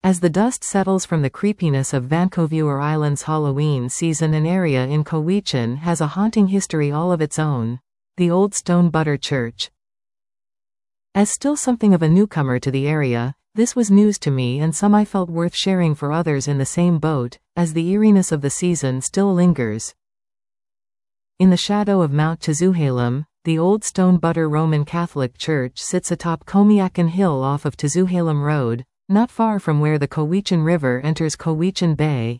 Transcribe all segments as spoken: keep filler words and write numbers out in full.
As the dust settles from the creepiness of Vancouver Island's Halloween season, an area in Cowichan has a haunting history all of its own: the Old Stone Butter Church. As still something of a newcomer to the area, this was news to me and some I felt worth sharing for others in the same boat, as the eeriness of the season still lingers. In the shadow of Mount Tazoohalem, the Old Stone Butter Roman Catholic Church sits atop Comiacan Hill off of Tazoohalem Road, not far from where the Cowichan River enters Cowichan Bay.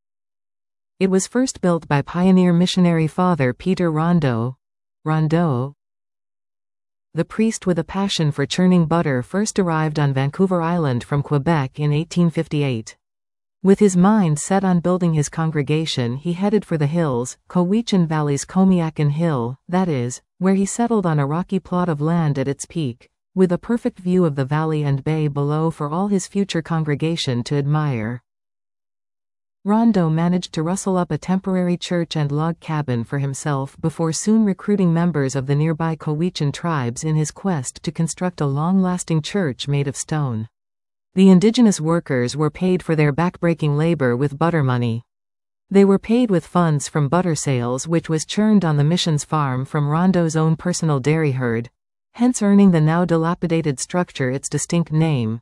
It was first built by pioneer missionary Father Peter Rondeau. Rondeau, the priest with a passion for churning butter, first arrived on Vancouver Island from Quebec in eighteen fifty-eight. With his mind set on building his congregation, he headed for the hills, Cowichan Valley's Comiacan Hill, that is, where he settled on a rocky plot of land at its peak, with a perfect view of the valley and bay below for all his future congregation to admire. Rondeau managed to rustle up a temporary church and log cabin for himself before soon recruiting members of the nearby Cowichan tribes in his quest to construct a long-lasting church made of stone. The indigenous workers were paid for their backbreaking labor with butter money. They were paid with funds from butter sales, which was churned on the mission's farm from Rondeau's own personal dairy herd, hence earning the now dilapidated structure its distinct name.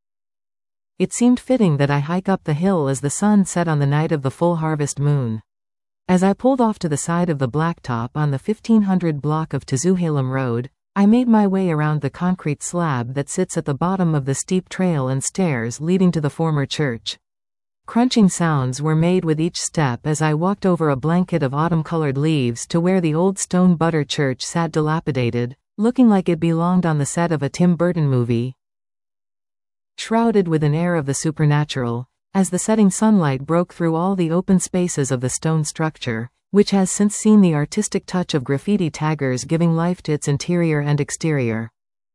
It seemed fitting that I hike up the hill as the sun set on the night of the full harvest moon. As I pulled off to the side of the blacktop on the fifteen hundred block of Tazoohalem Road, I made my way around the concrete slab that sits at the bottom of the steep trail and stairs leading to the former church. Crunching sounds were made with each step as I walked over a blanket of autumn-colored leaves to where the Old Stone Butter Church sat dilapidated, looking like it belonged on the set of a Tim Burton movie. Shrouded with an air of the supernatural, as the setting sunlight broke through all the open spaces of the stone structure, which has since seen the artistic touch of graffiti taggers giving life to its interior and exterior.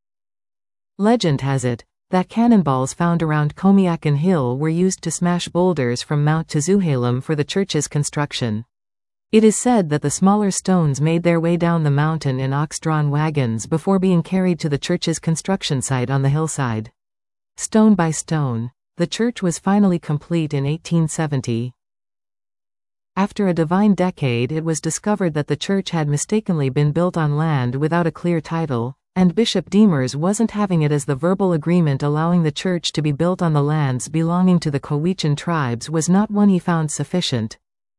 Legend has it that cannonballs found around Comiacan Hill were used to smash boulders from Mount Tazoohalem for the church's construction. It is said that the smaller stones made their way down the mountain in ox-drawn wagons before being carried to the church's construction site on the hillside. Stone by stone, the church was finally complete in eighteen seventy. After a divine decade, it was discovered that the church had mistakenly been built on land without a clear title, and Bishop Demers wasn't having it, as the verbal agreement allowing the church to be built on the lands belonging to the Cowichan tribes was not one he found sufficient.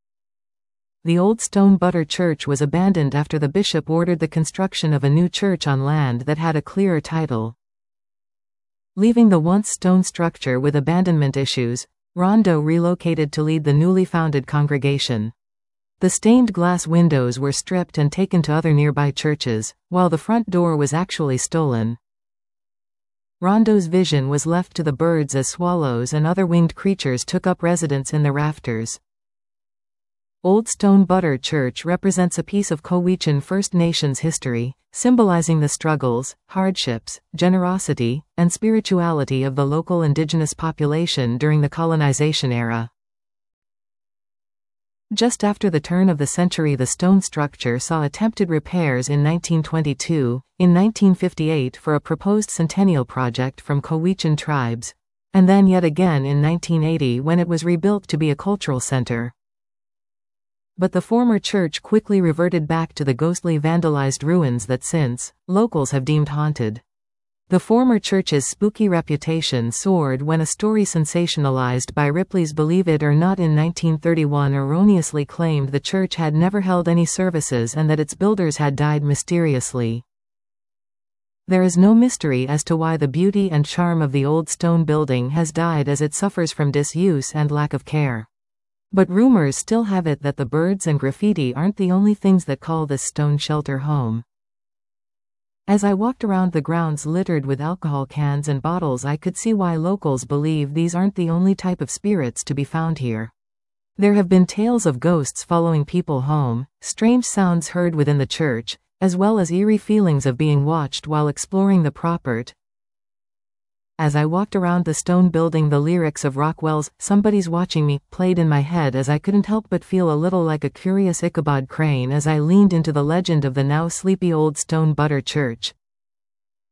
The Old Stone Butter Church was abandoned after the bishop ordered the construction of a new church on land that had a clearer title. Leaving the once stone structure with abandonment issues, Rondeau relocated to lead the newly founded congregation. The stained glass windows were stripped and taken to other nearby churches, while the front door was actually stolen. Rondeau's vision was left to the birds as swallows and other winged creatures took up residence in the rafters. Old Stone Butter Church represents a piece of Cowichan First Nations history, symbolizing the struggles, hardships, generosity, and spirituality of the local indigenous population during the colonization era. Just after the turn of the century, the stone structure saw attempted repairs in nineteen twenty-two, in nineteen fifty-eight for a proposed centennial project from Cowichan tribes, and then yet again in nineteen eighty when it was rebuilt to be a cultural center. But the former church quickly reverted back to the ghostly vandalized ruins that since, locals have deemed haunted. The former church's spooky reputation soared when a story sensationalized by Ripley's Believe It or Not in nineteen thirty-one erroneously claimed the church had never held any services and that its builders had died mysteriously. There is no mystery as to why the beauty and charm of the old stone building has died, as it suffers from disuse and lack of care. But rumors still have it that the birds and graffiti aren't the only things that call this stone shelter home. As I walked around the grounds littered with alcohol cans and bottles, I could see why locals believe these aren't the only type of spirits to be found here. There have been tales of ghosts following people home, strange sounds heard within the church, as well as eerie feelings of being watched while exploring the property. As I walked around the stone building, the lyrics of Rockwell's "Somebody's Watching Me" played in my head as I couldn't help but feel a little like a curious Ichabod Crane as I leaned into the legend of the now sleepy Old Stone Butter Church.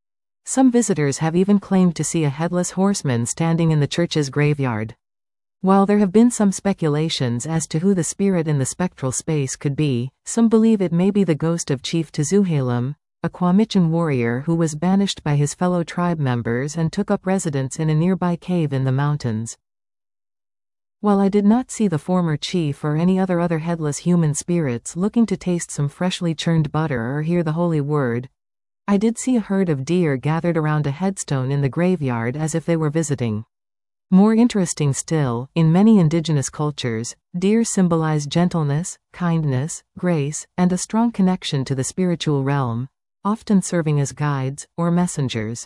Some visitors have even claimed to see a headless horseman standing in the church's graveyard. While there have been some speculations as to who the spirit in the spectral space could be, some believe it may be the ghost of Chief Tzuhalem, a Kwamichan warrior who was banished by his fellow tribe members and took up residence in a nearby cave in the mountains. While I did not see the former chief or any other other headless human spirits looking to taste some freshly churned butter or hear the holy word, I did see a herd of deer gathered around a headstone in the graveyard as if they were visiting. More interesting still, in many indigenous cultures, deer symbolize gentleness, kindness, grace, and a strong connection to the spiritual realm, often serving as guides or messengers.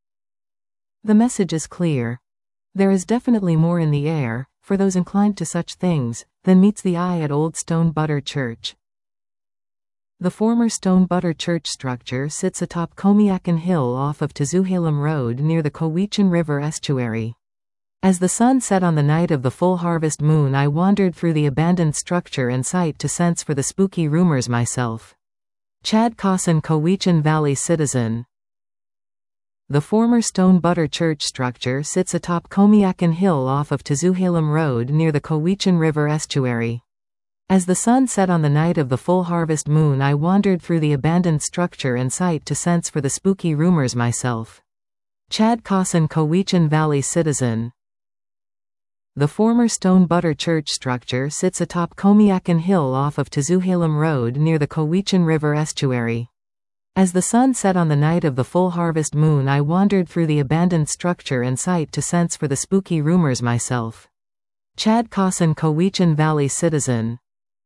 The message is clear. There is definitely more in the air, for those inclined to such things, than meets the eye at Old Stone Butter Church. The former Stone Butter Church structure sits atop Comiacan Hill off of Tzuhalem Road near the Cowichan River estuary. As the sun set on the night of the full harvest moon, I wandered through the abandoned structure and site to sense for the spooky rumors myself. Chad Cawson, Cowichan Valley citizen. The former Stone Butter Church structure sits atop Comiacan Hill off of Tzuhalem Road near the Cowichan River estuary. As the sun set on the night of the full harvest moon, I wandered through the abandoned structure and site to sense for the spooky rumors myself. Chad Cawson, Cowichan Valley citizen. The former Stone Butter Church structure sits atop Comiacan Hill off of Tzuhalem Road near the Cowichan River estuary. As the sun set on the night of the full harvest moon, I wandered through the abandoned structure and site to sense for the spooky rumors myself. Chad Cawson, Cowichan Valley citizen.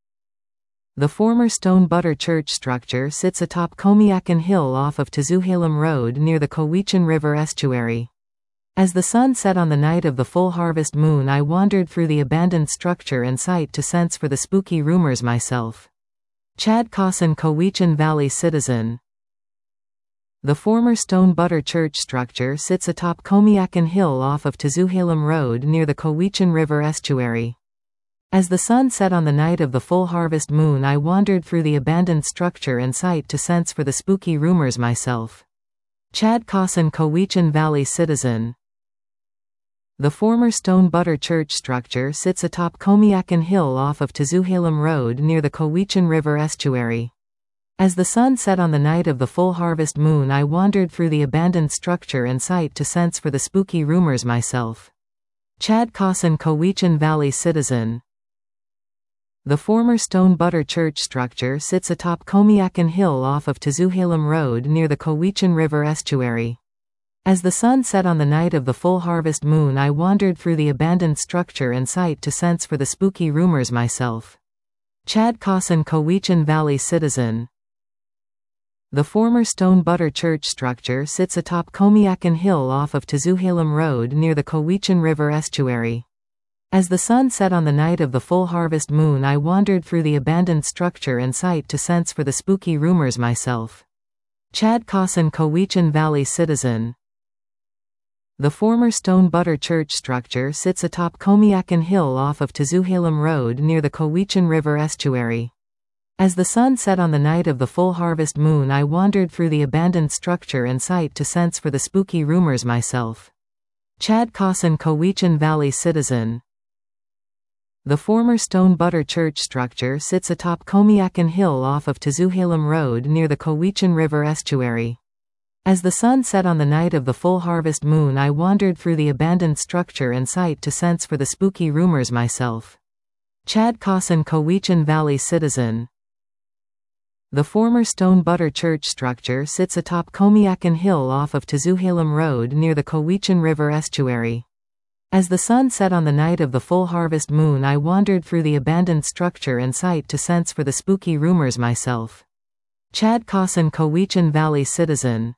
The former Stone Butter Church structure sits atop Comiacan Hill off of Tzuhalem Road near the Cowichan River estuary. As the sun set on the night of the full harvest moon, I wandered through the abandoned structure and site to sense for the spooky rumors myself. Chad Cawson, Cowichan Valley citizen. The former Stone Butter Church structure sits atop Comiacan Hill off of Tzuhalem Road near the Cowichan River estuary. As the sun set on the night of the full harvest moon, I wandered through the abandoned structure and site to sense for the spooky rumors myself. Chad Cawson, Cowichan Valley citizen. The former Stone Butter Church structure sits atop Comiacan Hill off of Tzuhalem Road near the Cowichan River estuary. As the sun set on the night of the full harvest moon, I wandered through the abandoned structure and site to sense for the spooky rumors myself. Chad Cawson, Cowichan Valley citizen. The former Stone Butter Church structure sits atop Comiacan Hill off of Tzuhalem Road near the Cowichan River estuary. As the sun set on the night of the full harvest moon, I wandered through the abandoned structure and site to sense for the spooky rumors myself. Chad Cawson, Cowichan Valley citizen. The former Stone Butter Church structure sits atop Comiacan Hill off of Tzuhalem Road near the Cowichan River estuary. As the sun set on the night of the full harvest moon, I wandered through the abandoned structure and site to sense for the spooky rumors myself. Chad Cawson, Cowichan Valley citizen. The former Stone Butter Church structure sits atop Comiacan Hill off of Tzuhalem Road near the Cowichan River estuary. As the sun set on the night of the full harvest moon, I wandered through the abandoned structure and site to sense for the spooky rumors myself. Chad Cawson, Cowichan Valley citizen. The former Stone Butter Church structure sits atop Comiacan Hill off of Tzuhalem Road near the Cowichan River estuary. As the sun set on the night of the full harvest moon, I wandered through the abandoned structure and site to sense for the spooky rumors myself. Chad Cawson, Cowichan Valley citizen. The former Stone Butter Church structure sits atop Comiacan Hill off of Tzuhalem Road near the Cowichan River estuary. As the sun set on the night of the full harvest moon, I wandered through the abandoned structure and site to sense for the spooky rumors myself. Chad Cawson, Cowichan Valley citizen.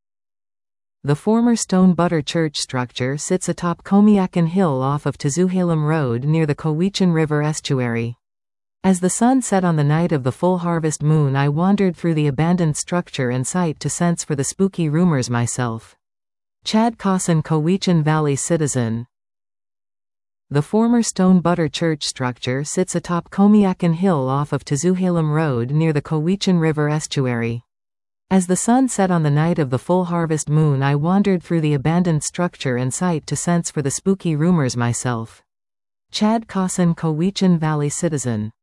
The former Stone Butter Church structure sits atop Comiacan Hill off of Tzuhalem Road near the Cowichan River estuary. As the sun set on the night of the full harvest moon, I wandered through the abandoned structure and site to sense for the spooky rumors myself. Chad Cawson, Cowichan Valley citizen. The former Stone Butter Church structure sits atop Comiacan Hill off of Tzuhalem Road near the Cowichan River estuary. As the sun set on the night of the full harvest moon, I wandered through the abandoned structure and site to sense for the spooky rumors myself. Chad Cawson, Cowichan Valley citizen.